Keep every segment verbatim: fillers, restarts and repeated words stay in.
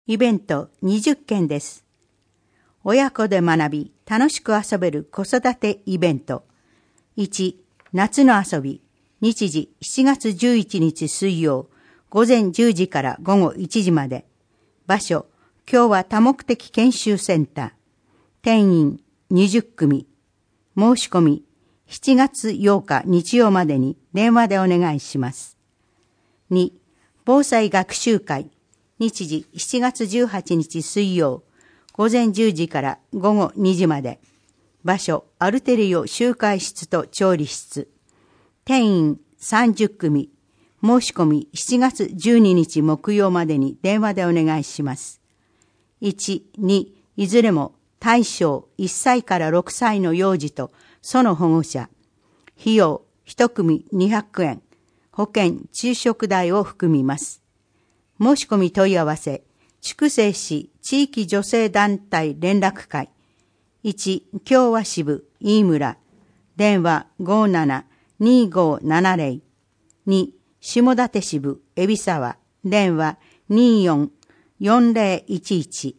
イベントにじゅっけんです。親子で学び、楽しく遊べる子育てイベント。いち、夏の遊び。日時しちがつじゅういちにち水曜、午前じゅうじから午後いちじまで。場所、今日は多目的研修センター。定員にじゅっくみ。申し込み、しちがつようか日曜までに電話でお願いします。に、防災学習会。日時しちがつじゅうはちにち水曜、午前じゅうじから午後にじまで。場所、アルテリオ集会室と調理室。定員さんじゅっくみ。申し込みしちがつじゅうににち木曜までに電話でお願いします。いち、に、いずれも対象いっさいからろくさいの幼児とその保護者。費用いちくみにひゃくえん。保険、昼食代を含みます。申し込み問い合わせ、筑西市地域女性団体連絡会。いち、共和支部、飯村。電話ごーななにーごーななぜろ。に、下館支部、海老沢。電話にーよんよんぜろいちいち。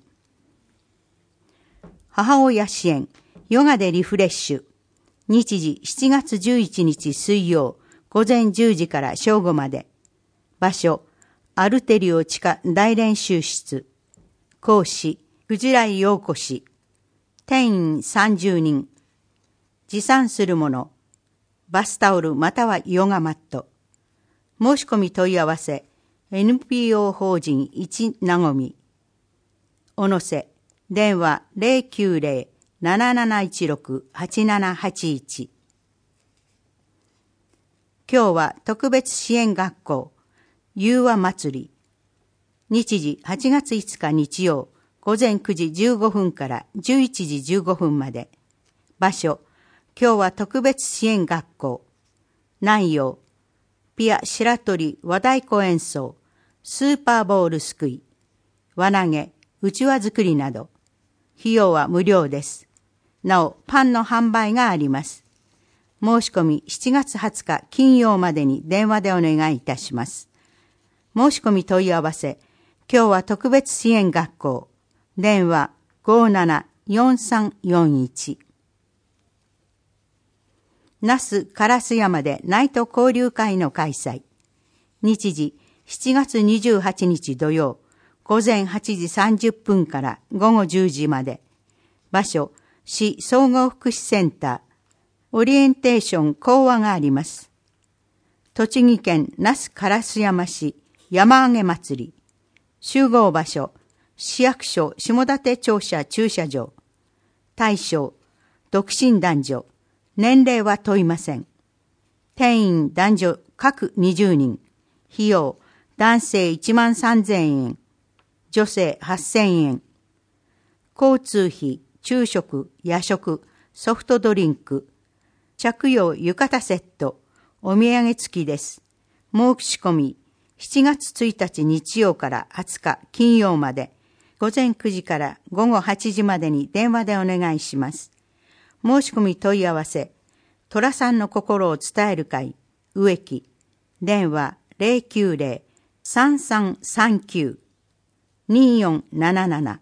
母親支援、ヨガでリフレッシュ。日時しちがつじゅういちにち水曜、午前じゅうじから正午まで。場所、アルテリオ地下大練習室。講師、藤来陽子氏。定員さんじゅうにん。持参するもの、バスタオルまたはヨガマット。申し込み問い合わせ、エヌピーオー 法人いちなごみ。おのせ、電話ぜろきゅうぜろなななないちろくはちななはちいち。今日は特別支援学校、融和祭り。日時はちがついつか日曜、午前くじじゅうごふんからじゅういちじじゅうごふんまで。場所、今日は特別支援学校。内容、ピア白鳥和太鼓演奏、スーパーボールすくい、輪投げ、うちわ作りなど。費用は無料です。なお、パンの販売があります。申し込みしちがつはつか金曜までに電話でお願いいたします。申し込み問い合わせ、今日は特別支援学校。電話ごーななよんさんよんいち。那須烏山でナイト交流会の開催。日時しちがつにじゅうはちにち土曜、午前はちじさんじゅっぷんから午後じゅうじまで。場所、市総合福祉センター、オリエンテーション講話があります。栃木県那須烏山市山上げ祭り。集合場所、市役所下館庁舎駐車場。対象、独身男女。年齢は問いません。定員男女各にじゅうにん。費用、男性いちまんさんぜんえん。女性はっせんえん。交通費、昼食、夜食、ソフトドリンク。着用浴衣セット。お土産付きです。申し込み、しちがつついたち日曜からはつか金曜まで。午前くじから午後はちじまでに電話でお願いします。申し込み問い合わせ、寅さんの心を伝える会、植木。電話ぜろきゅうぜろさんさんさんきゅうにーよんなななな。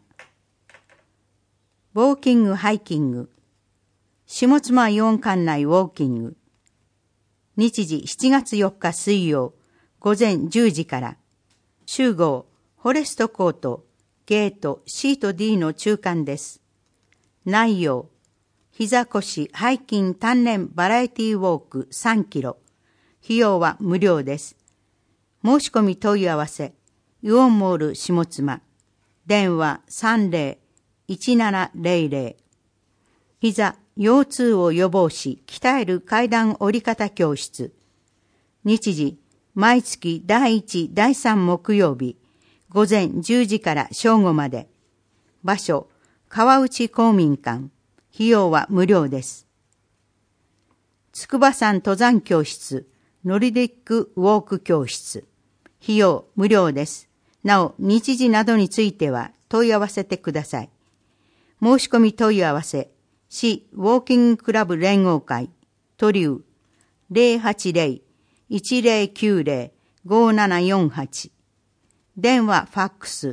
ウォーキングハイキング。下妻イオン管内ウォーキング。日時しちがつよっか水曜、午前じゅうじから。集合、フォレストコート、ゲート シー と ディー の中間です。内容、膝腰背筋鍛錬バラエティウォークさんキロ。費用は無料です。申し込み問い合わせ、イオンモール下妻。電話さんぜろいちななぜろぜろ。膝、腰痛を予防し、鍛える階段折り方教室。日時、毎月だいいち、だいさん木曜日、午前じゅうじから正午まで。場所、川内公民館。費用は無料です。筑波山登山教室、ノルディックウォーク教室。費用無料です。なお、日時などについては問い合わせてください。申し込み問い合わせ、市ウォーキングクラブ連合会、トリュー、ぜろはちぜろ いちぜろきゅうぜろ ごーななよんはち。電話、ファックス、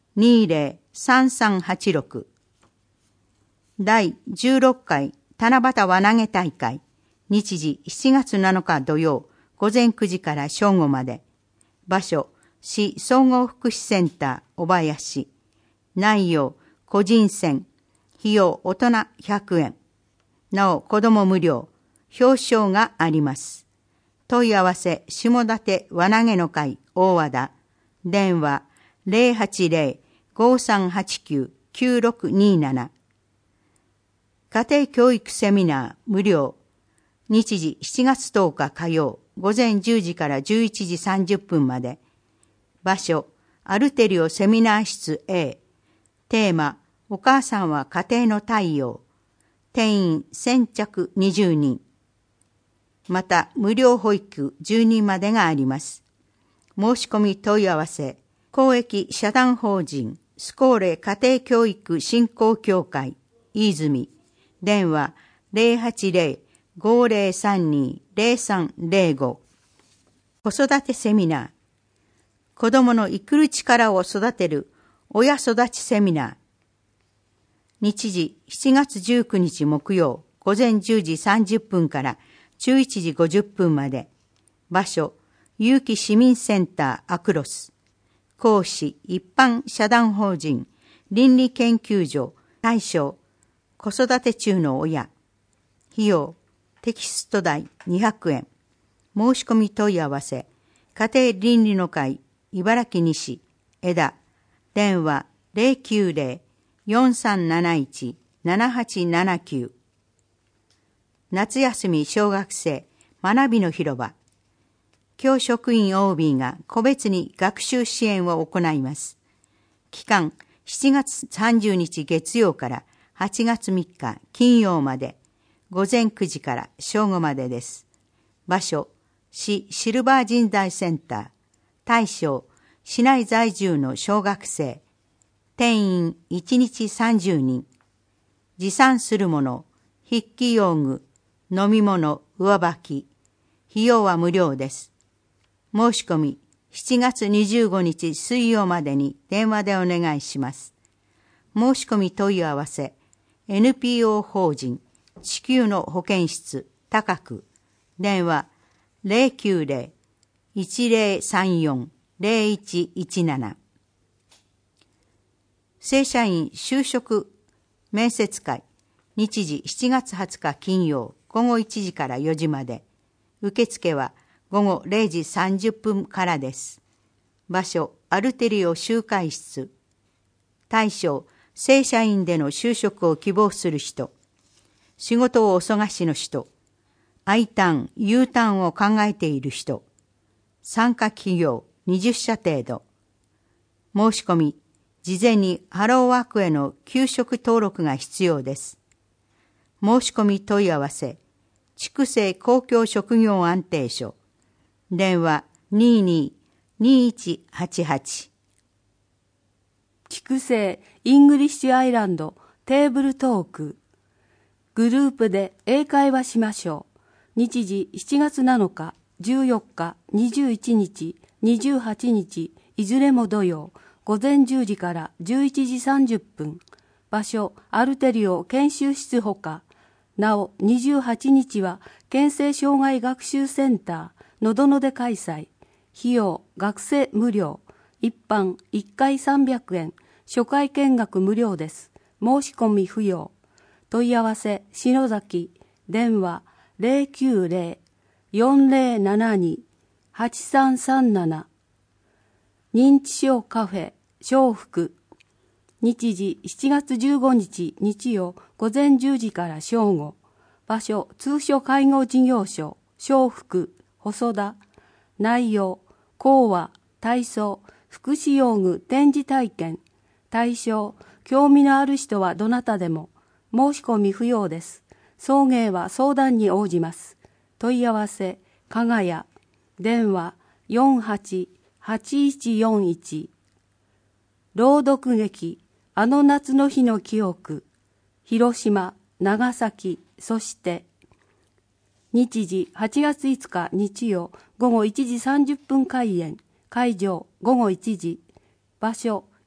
にゼロ さんさんはちろく。だいじゅうろっかい七夕輪投げ大会、日時しちがつなのか土曜、午前くじから正午まで。場所、市総合福祉センター小林。内容、個人戦。費用大人ひゃくえん。なお、子供無料。表彰があります。問い合わせ、下館輪投げの会大和田。電話、ゼロはちゼロ ごさんはちきゅう きゅうろくになな。家庭教育セミナー無料。日時しちがつとおか火曜、午前じゅうじからじゅういちじさんじゅっぷんまで。場所、アルテリオセミナー室 A。テーマ、お母さんは家庭の太陽。定員先着にじゅうにん。また、無料保育じゅうにんまでがあります。申し込み問い合わせ、公益社団法人スコーレ家庭教育振興協会飯泉。電話ゼロはちゼロ ごゼロさんに ゼロさんゼロご。子育てセミナー。子供の生きる力を育てる親育ちセミナー。日時しちがつじゅうくにち木曜、午前じゅうじさんじゅっぷんからじゅういちじごじゅっぷんまで。場所、有機市民センターアクロス。講師、一般社団法人倫理研究所対象、子育て中の親。費用、テキスト代にひゃくえん。申し込み問い合わせ、家庭倫理の会茨城西枝。電話ゼロきゅうゼロ よんさんなないち ななはちななきゅう。夏休み小学生学びの広場。教職員 オービー が個別に学習支援を行います。期間しちがつさんじゅうにち月曜からはちがつみっか金曜まで、午前くじから正午までです。場所、市シルバー人材センター。対象、市内在住の小学生。定員いちにちさんじゅうにん。持参するもの、筆記用具、飲み物、上履き。費用は無料です。申し込み、しちがつにじゅうごにち水曜までに電話でお願いします。申し込み問い合わせ、エヌピーオー 法人地球の保健室高く。電話ゼロきゅうゼロ いちゼロさんよん ゼロいちいちなな。正社員就職面接会。日時しちがつはつか金曜午後いちじからよじまで。受付は午後れいじさんじゅっぷんからです。場所、アルテリオ集会室。対象、正社員での就職を希望する人。仕事をお忙しの人。I ターン、U ターンを考えている人。参加企業にじゅっしゃ程度。申し込み、事前にハローワークへの求職登録が必要です。申し込み問い合わせ、筑西公共職業安定所。電話にに にいちはちはち。 筑西イングリッシュアイランドテーブルトーク。グループで英会話しましょう。日時しちがつなのか、じゅうよっか、にじゅういちにち、にじゅうはちにち、いずれも土曜、午前じゅうじからじゅういちじさんじゅっぷん。場所、アルテリオ研修室ほか。なお、にじゅうはちにちは、県政障害学習センター、のどので開催。費用、学生無料。一般、いっかいさんびゃくえん。初回見学無料です。申し込み不要。問い合わせ、篠崎。電話、ゼロきゅうゼロ よんゼロななに はちさんさんなな。認知症カフェ、笑福。日時しちがつじゅうごにち日曜午前じゅうじから正午。場所、通所介護事業所、笑福、細田。内容、講話、体操、福祉用具展示体験。対象、興味のある人はどなたでも。申し込み不要です。送迎は相談に応じます。問い合わせ、かがや。電話、よんはち はちいちよんいち。朗読劇、あの夏の日の記憶。広島、長崎、そして。日時はちがついつか日曜午後いちじさんじゅっぷん開演。会場午後いちじ。場所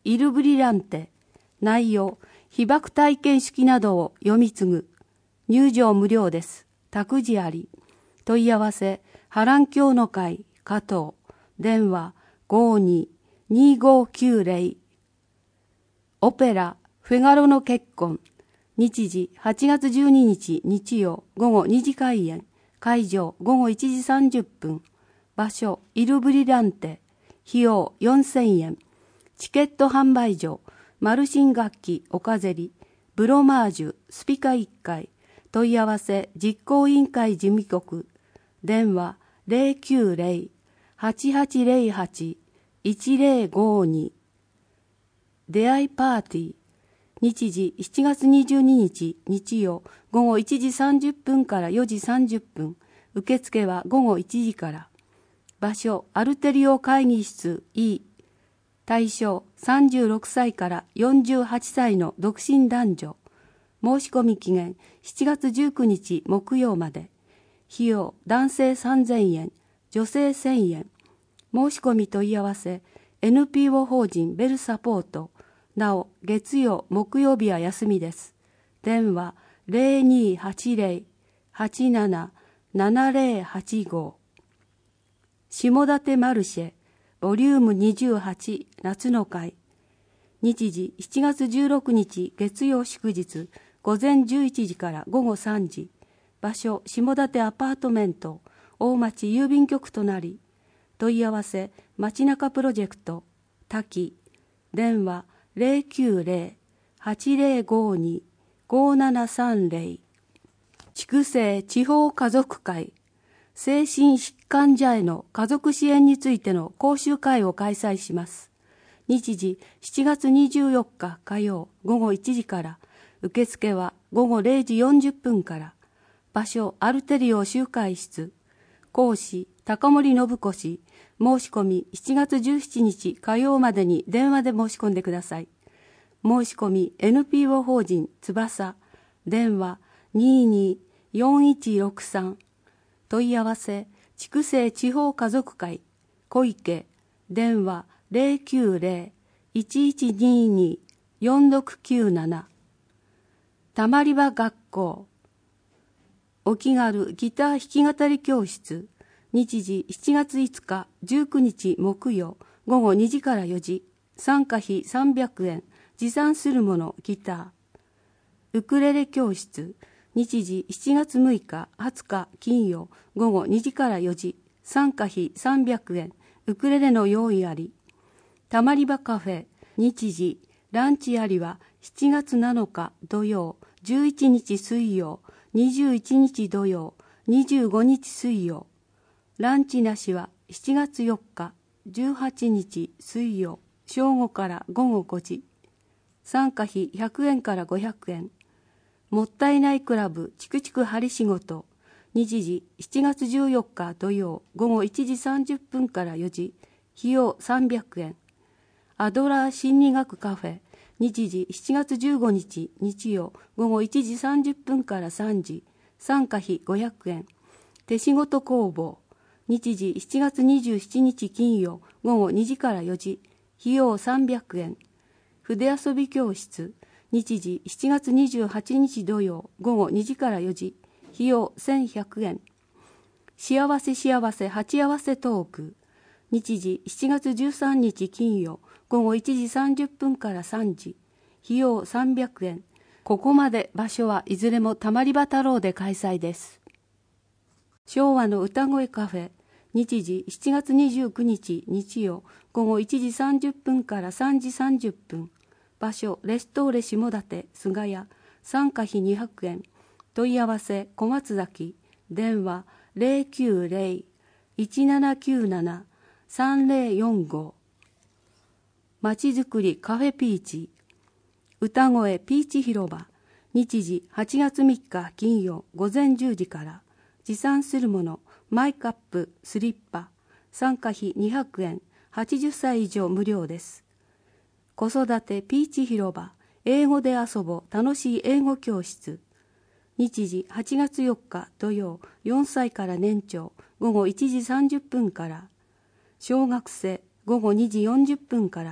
イルブリランテ。内容、被爆体験式などを読み継ぐ。入場無料です。託児あり。問い合わせ、波乱教の会、加藤。電話、ごーにーにーごーきゅうぜろ。オペラ、フェガロの結婚。日時、はちがつじゅうににち日曜、午後にじ開演。会場、午後いちじさんじゅっぷん。場所、イルブリランテ。費用、よんせんえん。チケット販売所、マルシン楽器、おかぜり、ブロマージュ、スピカいっかい。問い合わせ、実行委員会事務局。電話、ゼロきゅうゼロ はちはちゼロはち いちゼロごに。出会いパーティー。日時しちがつにじゅうににち日曜午後いちじさんじゅっぷんからよじさんじゅっぷん。受付は午後いちじから。場所、アルテリオ会議室 E。対象、さんじゅうろくさいからよんじゅうはっさいの独身男女。申し込み期限、しちがつじゅうくにち木曜まで。費用、男性さんぜんえん、女性せんえん。申し込み問い合わせ、エヌピーオー 法人ベルサポート。なお、月曜、木曜日は休みです。電話、ゼロにーはちゼロ はちなな ななゼロはちご。下館マルシェ、ボリュームにじゅうはち、夏の会。日時、しちがつじゅうろくにち月曜祝日、午前じゅういちじから午後さんじ。場所、下館アパートメント、大町郵便局となり。問い合わせ、街中プロジェクト、滝。電話、ゼロきゅうゼロ はちゼロごに ごななさんゼロ。筑西地方家族会、精神疾患者への家族支援についての講習会を開催します。日時、しちがつにじゅうよっか火曜午後いちじから。受付は午後れいじよんじゅっぷんから。場所、アルテリオ集会室。講師、高森信子氏。申し込みしちがつじゅうしちにち火曜までに電話で申し込んでください。申し込み エヌピーオー 法人翼。電話 にーにーよんいちろくさん。問い合わせ、筑西地方家族会、小池。電話ゼロきゅうゼロ いちいちにーにー よんろくきゅうなな。たまり場学校。お気軽ギター弾き語り教室。日時しちがついつかじゅうくにち木曜午後にじからよじ。参加費さんびゃくえん。持参するものギター。ウクレレ教室。日時しちがつむいかはつか金曜午後にじからよじ。参加費さんびゃくえん。ウクレレの用意あり。たまり場カフェ。日時ランチありはしちがつなのか土曜、じゅういちにち水曜、にじゅういちにち土曜、にじゅうごにち水曜。ランチなしはしちがつよっか、じゅうはちにち水曜、正午から午後ごじ。参加費ひゃくえんからごひゃくえん。もったいないクラブチクチク針仕事。日時しちがつじゅうよっか土曜午後いちじさんじゅっぷんからよじ。費用さんびゃくえん。アドラー心理学カフェ。日時しちがつじゅうごにち日曜午後いちじさんじゅっぷんからさんじ。参加費ごひゃくえん。手仕事工房。日時しちがつにじゅうしちにち金曜午後にじからよじ。費用さんびゃくえん。筆遊び教室。日時しちがつにじゅうはちにち土曜午後にじからよじ。費用せんひゃくえん。幸せ幸せ鉢合わせトーク。日時しちがつじゅうさんにち金曜午後いちじさんじゅっぷんからさんじ。費用さんびゃくえん。ここまで場所はいずれもたまり場太郎で開催です。昭和の歌声カフェ。日時しちがつにじゅうくにち日曜午後いちじさんじゅっぷんからさんじさんじゅっぷん。場所レストーレ下館菅谷。参加費にひゃくえん。問い合わせ小松崎。電話ゼロきゅうゼロ いちななきゅうなな さんゼロよんご。まちづくりカフェピーチ。歌声ピーチ広場。日時はちがつみっか金曜午前じゅうじから。持参するものマイカップスリッパ。参加費にひゃくえん。はちじゅっさい以上無料です。子育てピーチ広場。英語で遊ぼう楽しい英語教室。日時はちがつよっか土曜よんさいから年長午後いちじさんじゅっぷんから。小学生午後にじよんじゅっぷんから。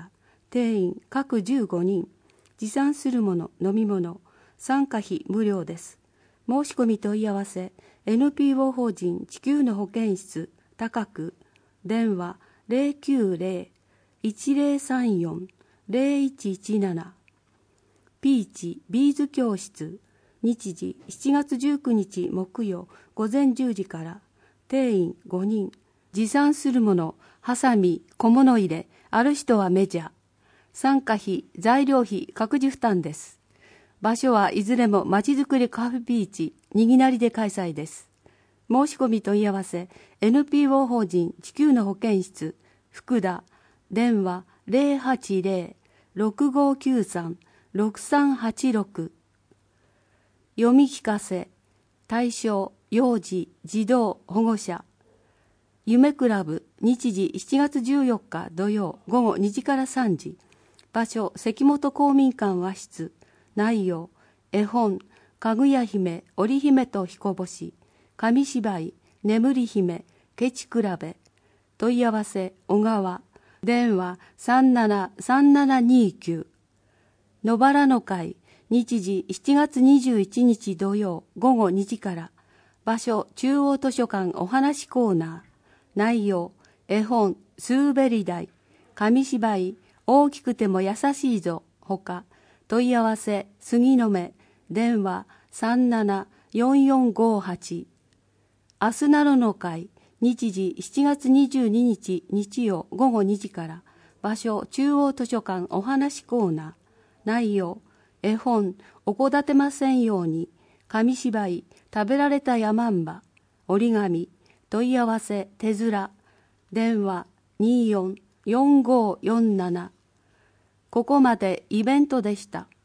定員各じゅうごにん、持参するもの、飲み物、参加費無料です。申し込み問い合わせ、エヌピーオー 法人地球の保健室、高く、電話 ゼロきゅうゼロ いちゼロさんよん ゼロいちいちなな。ピーチビーズ教室、日時しちがつじゅうくにち木曜午前じゅうじから、定員ごにん、持参するもの、ハサミ、小物入れ、ある人はメジャー。参加費、材料費、各自負担です。場所はいずれもまちづくりカフェビーチ、にぎなりで開催です。申し込み問い合わせ、エヌピーオー 法人地球の保健室、福田、電話ゼロはちゼロ ろくごきゅうさん ろくさんはちろく。読み聞かせ、対象、幼児、児童、保護者。夢クラブ、日時しちがつじゅうよっか土曜午後にじからさんじ。場所、関本公民館和室。内容、絵本、かぐや姫、織姫と彦星。紙芝居、眠り姫、ケチ比べ。問い合わせ、小川。電話さんななさんななにきゅう。野原の会、日時しちがつにじゅういちにち土曜午後にじから。場所、中央図書館お話コーナー。内容、絵本、スーベリダイ。紙芝居、大きくても優しいぞ。ほか、問い合わせ、杉の目。電話さんななよんよんごはち。明日なろの会、日時しちがつにじゅうににち日曜午後にじから。場所、中央図書館お話コーナー。内容、絵本、おこだてませんように。紙芝居、食べられたヤマンバ。折り紙、問い合わせ、手面。電話にじゅうよん よんごよんなな。ここまでイベントでした。